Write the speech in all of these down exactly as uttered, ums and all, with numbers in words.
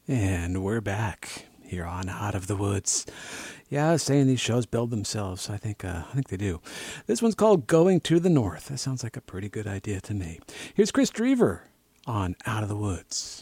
And we're back here on Out of the Woods. Yeah, I was saying these shows build themselves. I think uh, I think they do. This one's called Going to the North. That sounds like a pretty good idea to me. Here's Chris Drever on Out of the Woods.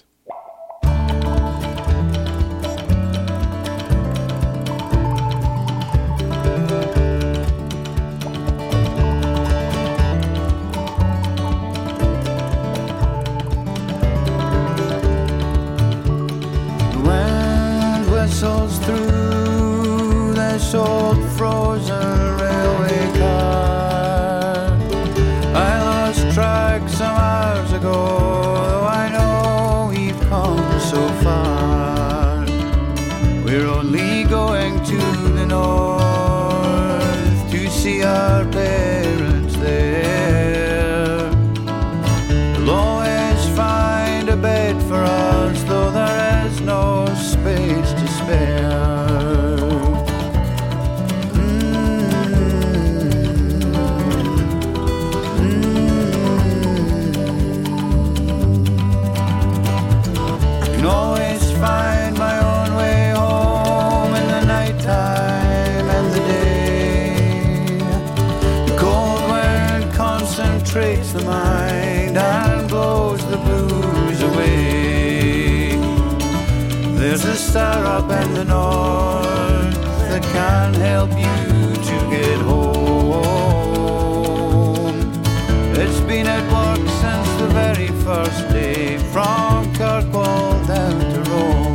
Whistles through this old frozen railway car. I lost track some hours ago, though I know we've come so far. We're only going to the north to see our parents there. We'll always find a bed for us, though there is no space to spare. Can always find my own way home in the nighttime and the day. The cold wind concentrates the mind and blows the blues away. There's a star up in the north that can help you to get home. It's been at work since the very first day, from Kirkwall down to Rome.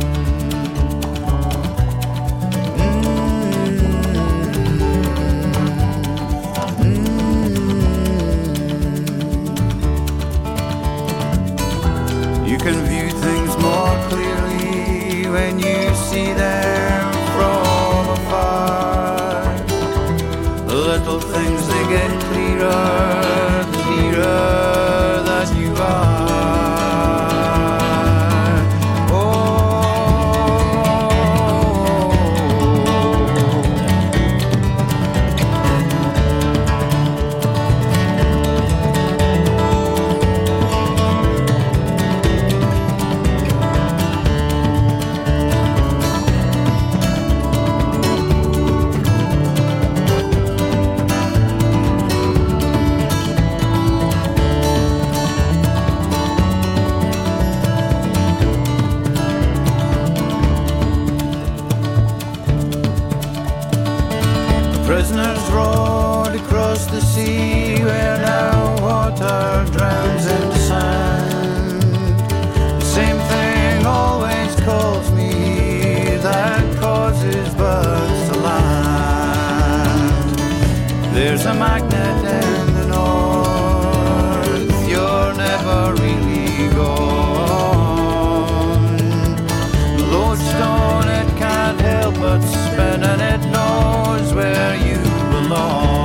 Mm-hmm. You can view things more clearly when you see them from afar. The little things, they get clearer, clearer that you are. Prisoners rowed across the sea, where now water drowns into sand. The same thing always calls me, that causes birds to land. There's a magnet in the north, you're never really gone. The lodestone, it can't help but spin, and it knows where you belong.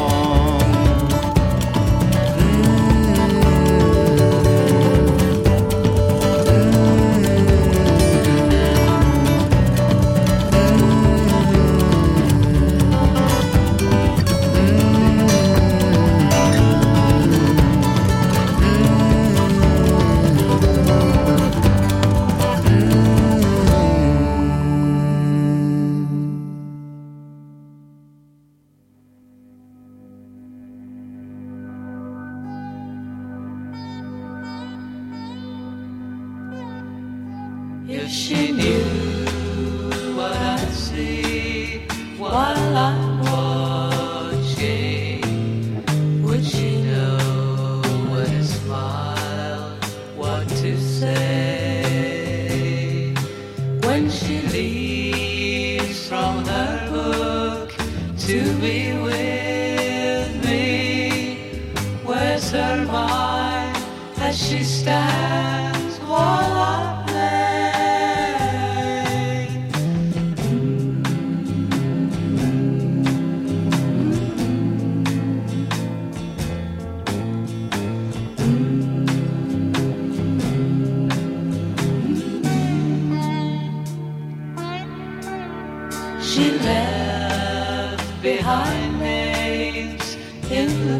If she knew what I see while I'm watching, would she know what a smile, what to say when she leaves from her book to be with me? Where's her mind as she stands while I she left behind names in the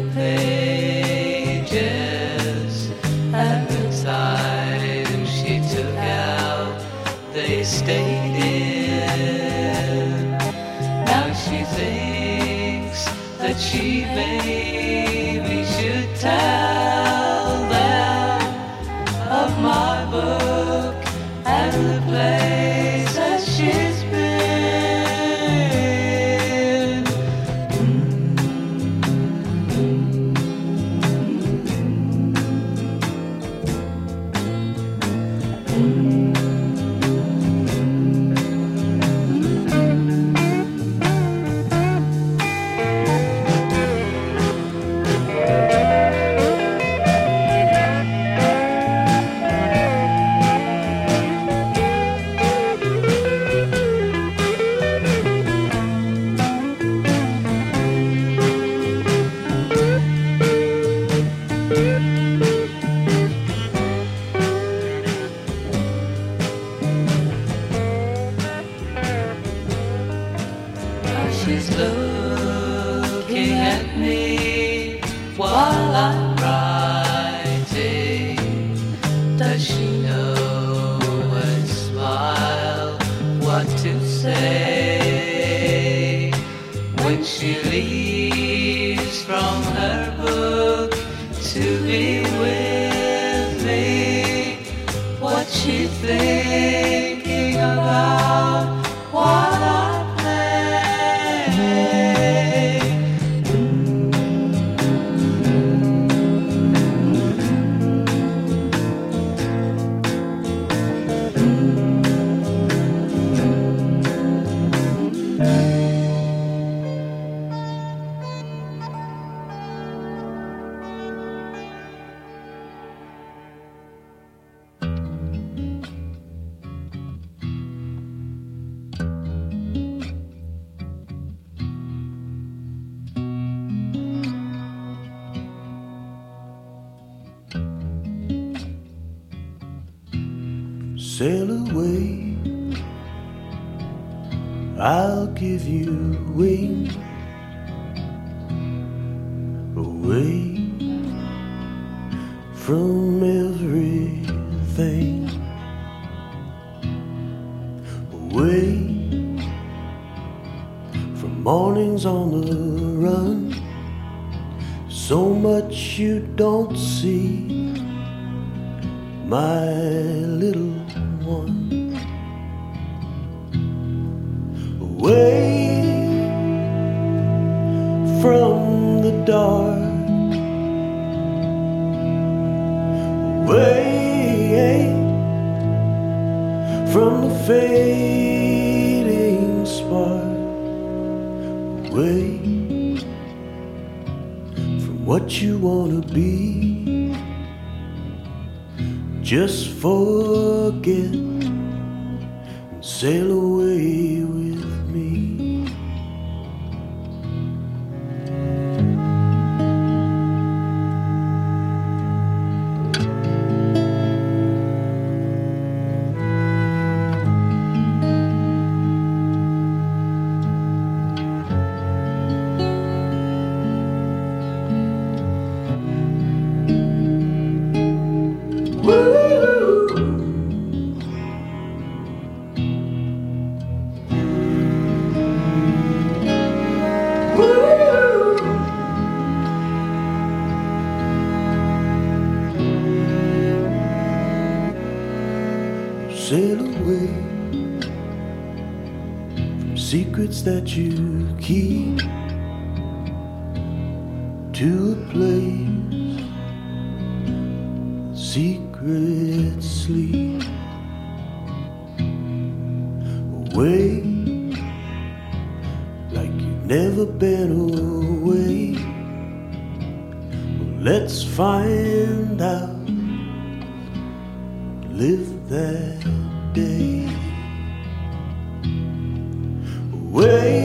pages, and the time she took out they stayed in. Now she thinks that she maybe should tell them of my book and the places she's been. She's looking at me while I'm writing. Does she know and smile what to say when she leaves from her book to be with me? What's she thinking about while I sail away, I'll give you wings away from everything, away from mornings on the run, so much you don't see, my little one. Away from the dark, away from the fading spark, away from what you wanna be. Just forget and sail away with me. Sail away from secrets that you keep to a place secrets sleep. Away like you've never been away. Well, let's find out. Live that day. Away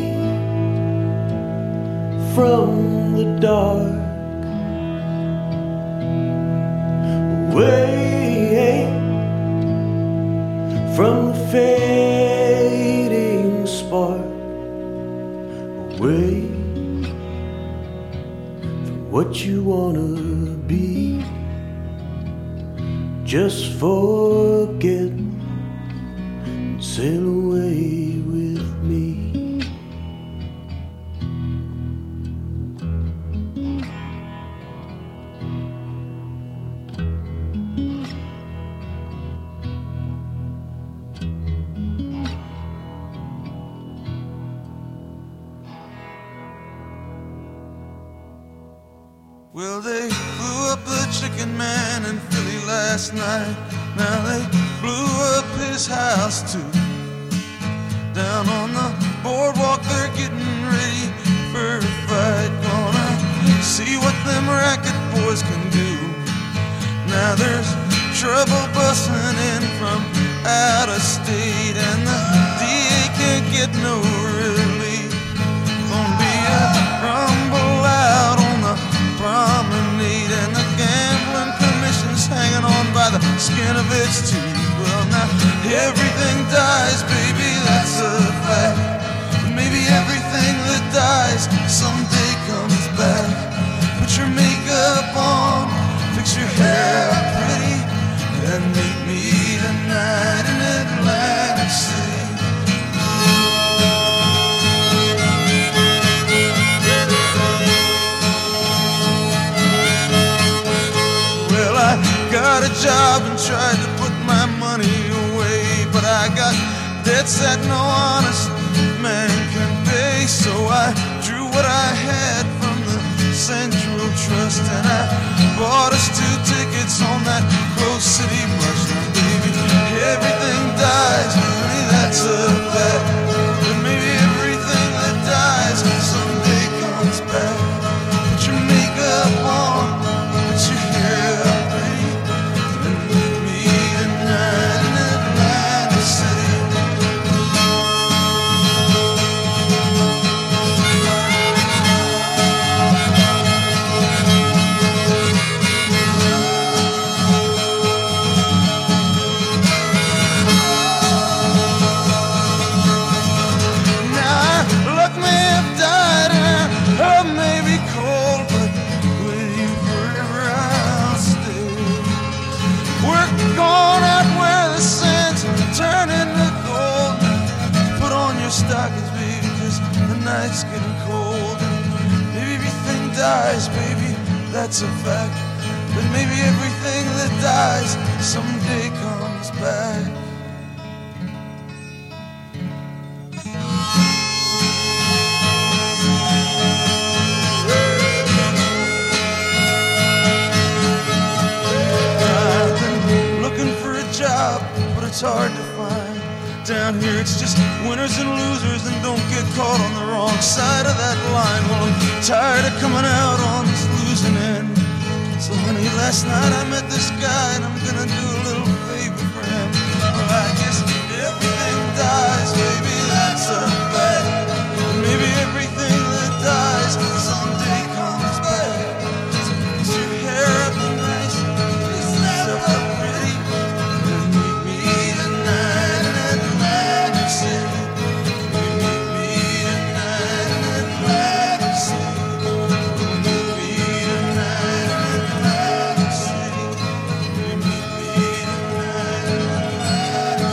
from the dark, away from the fading spark, away from what you wanna be. Just forget sail away with me. Well, they blew up the chicken man in Philly last night. Now they blew up his house too. Down on the boardwalk they're getting ready for a fight. Gonna see what them racket boys can do. Now there's trouble busting in from out of state, and the D A can't get no relief. Gonna be a rumble out on the promenade, and the gambling commission's hanging on by the skin of its teeth. Well, now everything dies, baby, that's a fact. But maybe everything that dies someday comes back. Put your makeup on, fix your hair pretty, and meet me tonight in Atlantic City. Got a job and tried to put my money away, but I got debts that no honest man can pay. So I drew what I had from the Central Trust, and I bought us two tickets on that Close City bus. Now, baby, everything dies, honey, that's a fact. But maybe everything that dies someday comes back. Put your makeup on, put your hair up. Stockings, baby, 'cause the night's getting cold, and maybe everything dies, baby, that's a fact. But maybe everything that dies someday comes back. I've been looking for a job, but it's hard to find. Down here it's just winners and losers, and don't get caught on the wrong side of that line. Well, I'm tired of coming out on this losing end. So honey, last night I met this guy, and I'm gonna do a little favor for him. Well, I guess everything dies, baby, that's a fact. Maybe everything that dies someday comes back. So fix your hair up nice, fix yourself up pretty, and meet me tonight in Atlantic City. Meet me tonight in Atlantic City. Meet me tonight in Atlantic City. Meet me tonight in Atlantic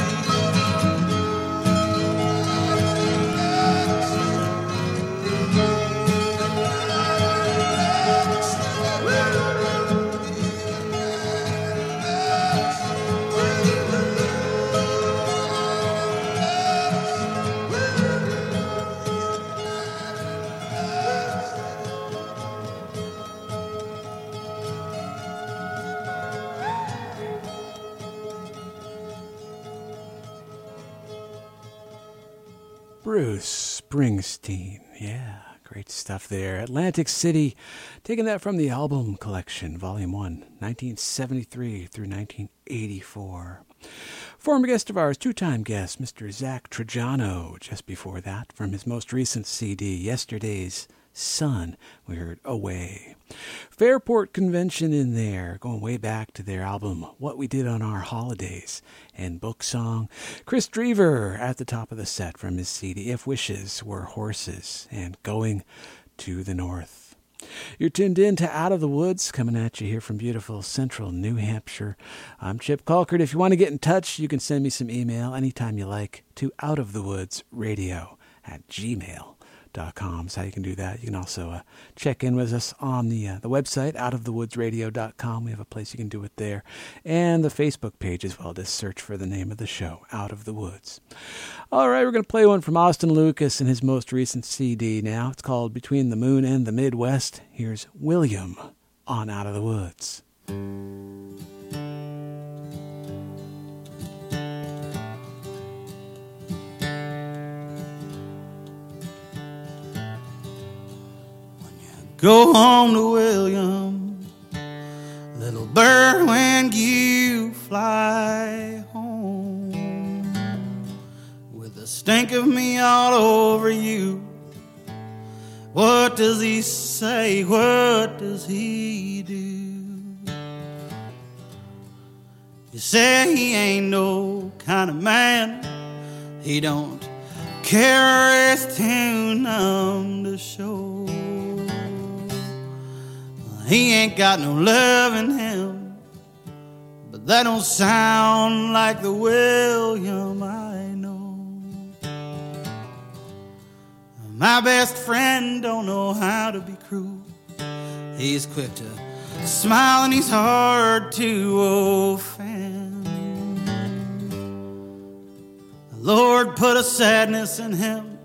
Bruce Springsteen. Yeah, great stuff there. Atlantic City, taking that from the album collection, Volume one, nineteen seventy-three through nineteen eighty-four. Former guest of ours, two-time guest, Mister Zach Trajano. Just before that, from his most recent C D, Yesterday's Sun, we heard Away. Fairport Convention in there, going way back to their album What We Did on Our Holidays, and book song. Chris Drever at the top of the set from his C D, If Wishes Were Horses, and Going to the North. You're tuned in to Out of the Woods, coming at you here from beautiful central New Hampshire. I'm Chip Colkert. If you want to get in touch, you can send me some email anytime you like to outofthewoodsradio at gmail dot com. That's how you can do that. You can also uh, check in with us on the uh, the website, out of the woods radio dot com. We have a place you can do it there. And the Facebook page as well. Just search for the name of the show, Out of the Woods. All right, we're going to play one from Austin Lucas and his most recent C D now. It's called Between the Moon and the Midwest. Here's William on Out of the Woods. Go home to William, little bird, when you fly home, with the stink of me all over you. What does he say? What does he do? You say he ain't no kind of man. He don't care, it's too numb to show. He ain't got no love in him, but that don't sound like the William I know. My best friend don't know how to be cruel. He's quick to smile and he's hard to offend. The Lord put a sadness in him,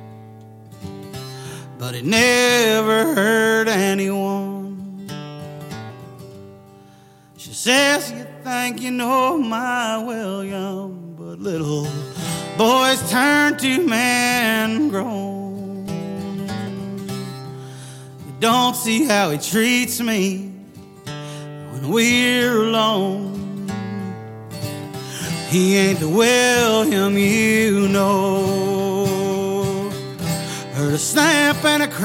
but he never hurt anyone. She says you think you know my William, but little boys turn to man grown. You don't see how he treats me when we're alone. He ain't the William you know. Heard a snap and a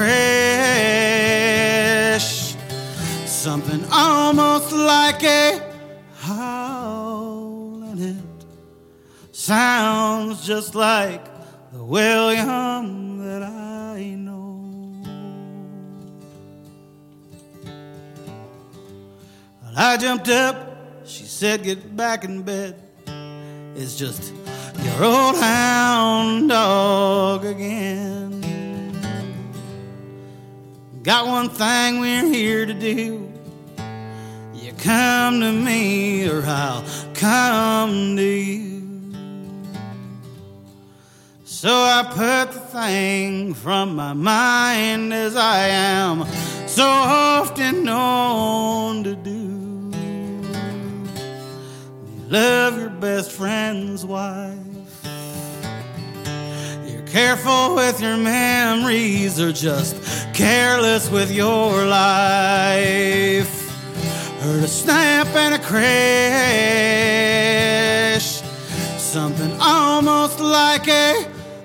crash, something almost like a howl, and it sounds just like the William that I know. Well, I jumped up, she said get back in bed. It's just your old hound dog again. Got one thing we're here to do. You come to me or I'll come to you. So I put the thing from my mind, as I am so often known to do. You love your best friend's wife. You're careful with your memories, or just careless with your life. Heard a snap and a crash, something almost like a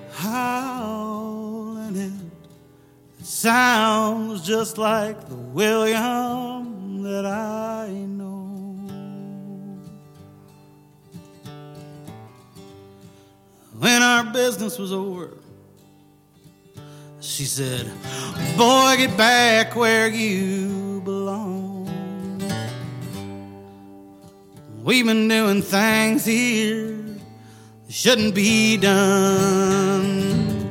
howl, and it sounds just like the William that I know. When our business was over, she said, boy, get back where you belong. We've been doing things here that shouldn't be done.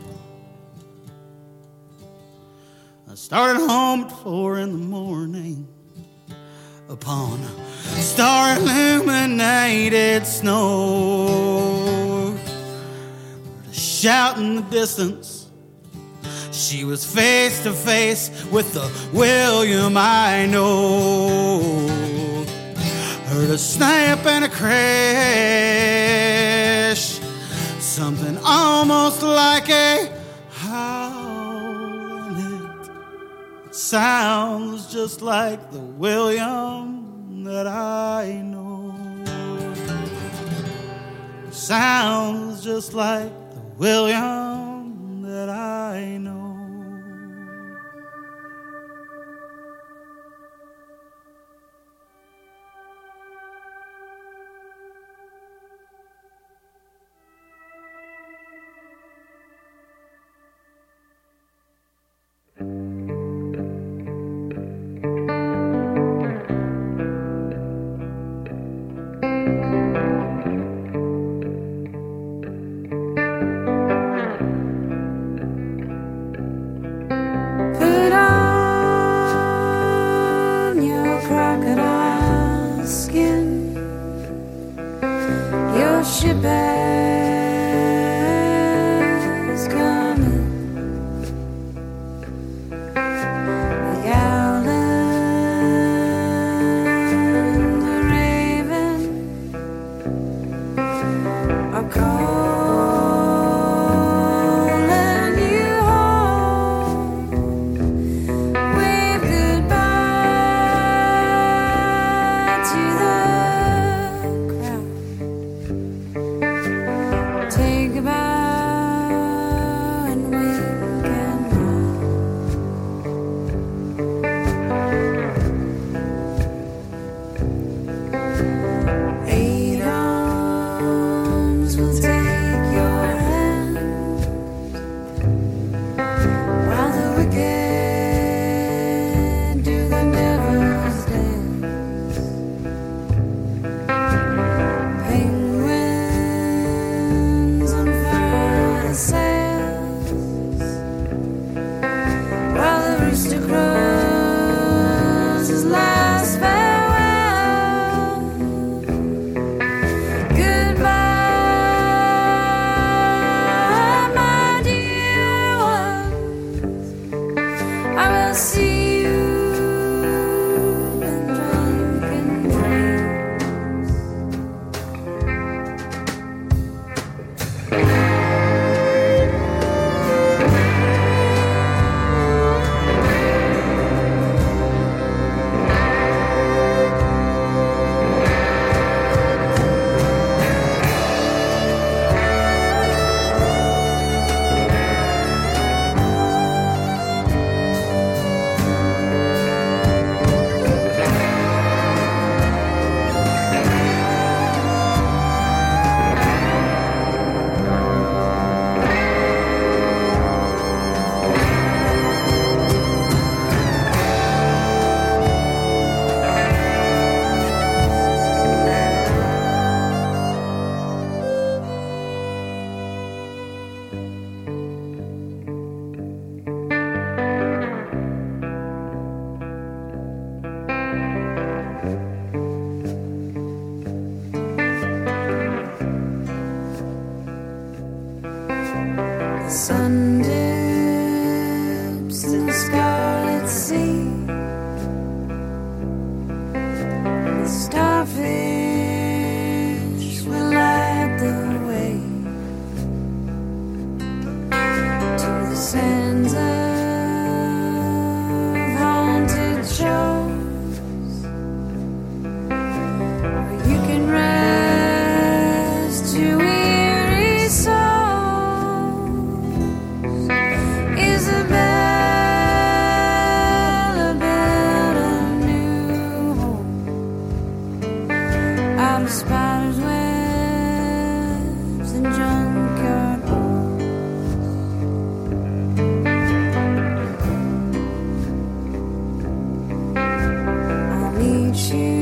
I started home at four in the morning upon star-illuminated snow. A shout in the distance, she was face to face with the William I know. Heard a snap and a crash, something almost like a howl, and it sounds just like the William that I know. Sounds just like the William that I know. ship has come in. The owl and the raven are calling you home. Wave goodbye to the crowd. Take a bow and wink and nod. Eight arms will take your hand while the wicked do the devil's dance. Penguins unfurl the sails while the rooster crows his last farewell. Goodbye, my dear ones. I will see you in drunken dreams. The sun dips in the scarlet sea. The starfish will light the way to the sands of haunted shores, where you can rest your weary souls. Isabella built a new home out of spiders' webs and junkyard walls. I'll meet you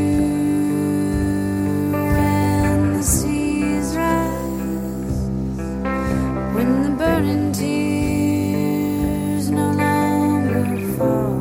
when the seas rise, when the burning tears no longer fall.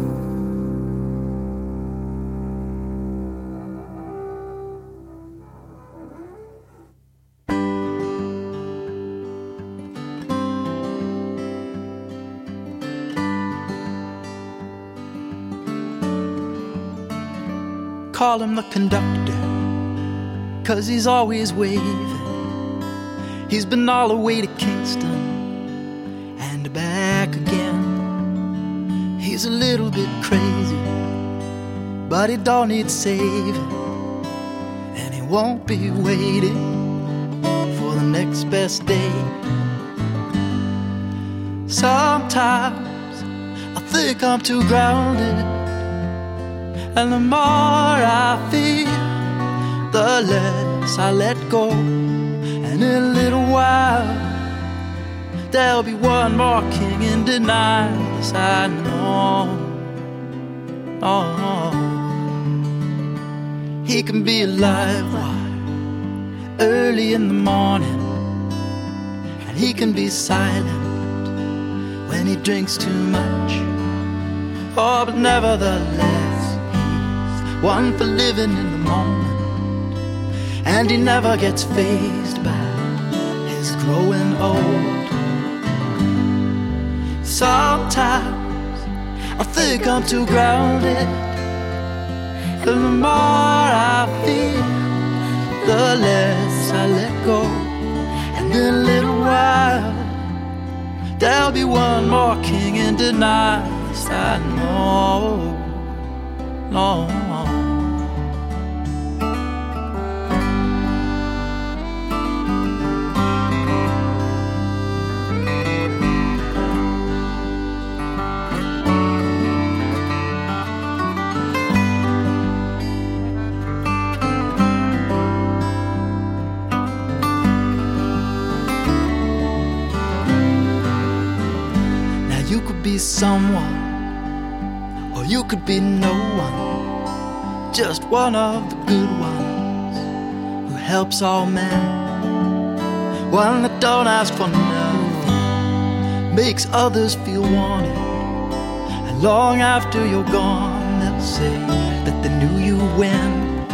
Call him the conductor, 'cause he's always waving. He's been all the way to Kingston and back again. He's a little bit crazy, but he don't need saving, and he won't be waiting for the next best day. Sometimes I think I'm too grounded, and the more I feel, the less I let go. And in a little while, there'll be one more king in denial, yes I know. Oh, he can be a live wire early in the morning, and he can be silent when he drinks too much. Oh, but nevertheless, he's one for living in the moment, and he never gets fazed by his growing old. Sometimes I think I'm too grounded, and the more I feel, the less I let go. And in a little while, there'll be one more king in denial. Yes, I know, no. You could be someone, or you could be no one, just one of the good ones who helps all men, one that don't ask for nothing, makes others feel wanted, and long after you're gone they'll say that they knew you when.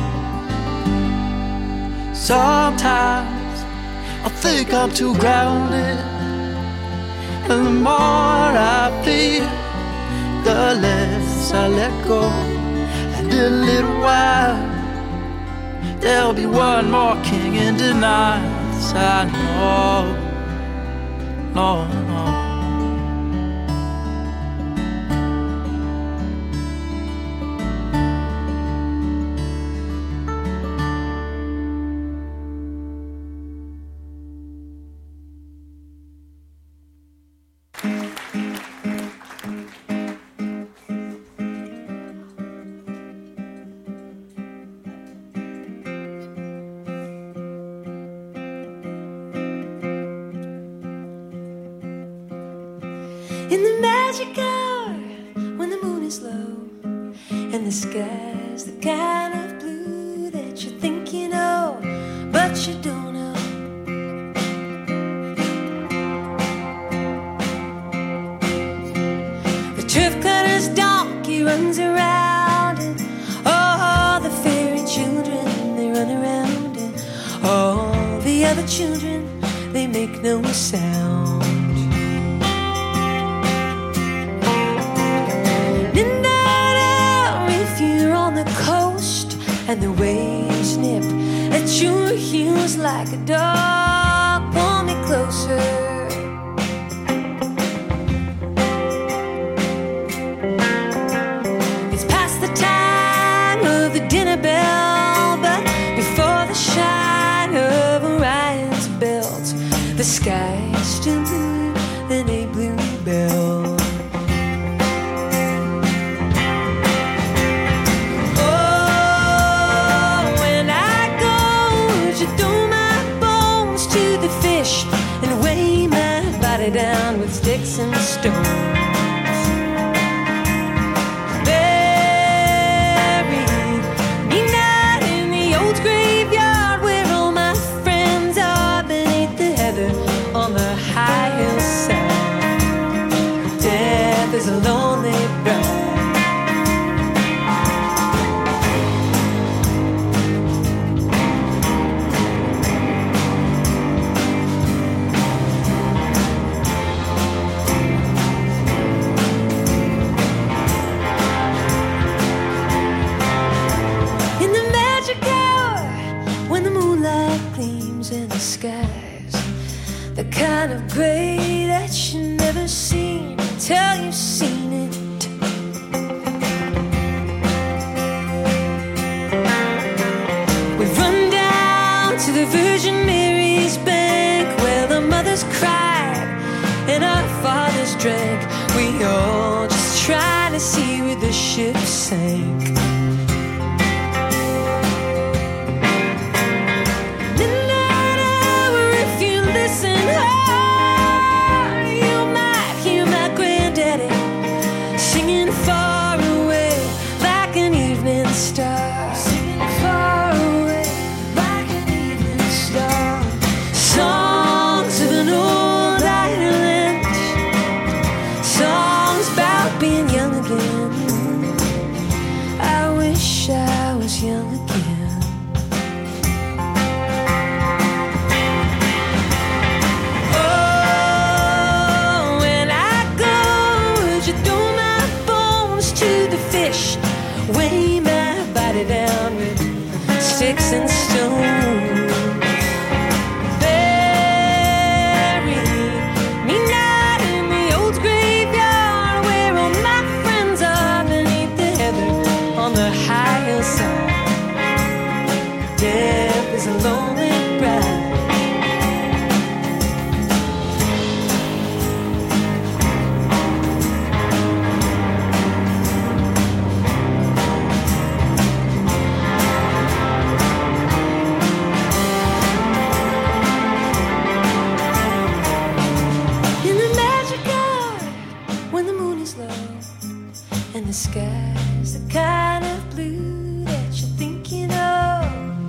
Sometimes I think I'm too grounded, and the more I feel, the less I let go. And in a little while, there'll be one more king in denial. Yes, I know, no, no. In the magic hour, when the moon is low and the sky's the kind of blue that you think you know, but you don't know. The turf cutter's donkey runs around, and all the fairy children, they run around, and all the other children, they make no sound. And the waves nip at your heels like a dog. Pull me closer. It's past the time of the dinner bell, but before the shine of Orion's belt, the sky's still blue than a bluebell. Down with sticks and stones, bury me not in the old graveyard where all my friends are, beneath the heather on the high hillside. Death is a lonely bride. The kind of gray that you never seen till you've seen it. We've run down to the Virgin Mary's bank where the mothers cried and our fathers drank. We all just trying to see where the ship sank. sticks and stones. Bury me not in the old graveyard where all my friends are beneath the heather on the high hillside. Death is a lonely bride. And the sky's the kind of blue that you're thinking of.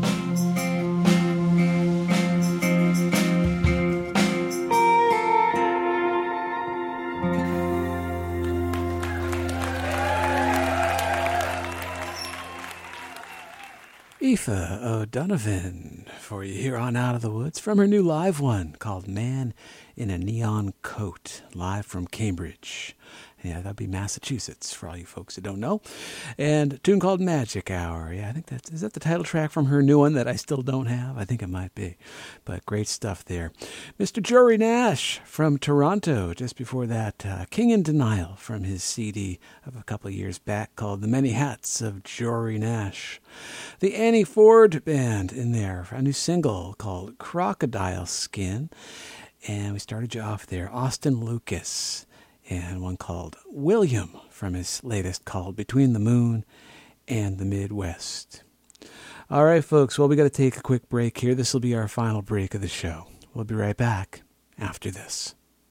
Aoife O'Donovan for you here on Out of the Woods from her new live one called Man in a Neon Coat, live from Cambridge. Yeah, that'd be Massachusetts, for all you folks who don't know. And a tune called Magic Hour. Yeah, I think that's, is that the title track from her new one that I still don't have? I think it might be. But great stuff there. Mister Jory Nash from Toronto. Just before that, uh, King in Denial from his C D of a couple of years back called The Many Hats of Jory Nash. The Annie Ford Band in there, a new single called Crocodile Skin. And we started you off there, Austin Lucas. And one called William from his latest called Between the Moon and the Midwest. All right, folks, well, we got to take a quick break here. This will be our final break of the show. We'll be right back after this.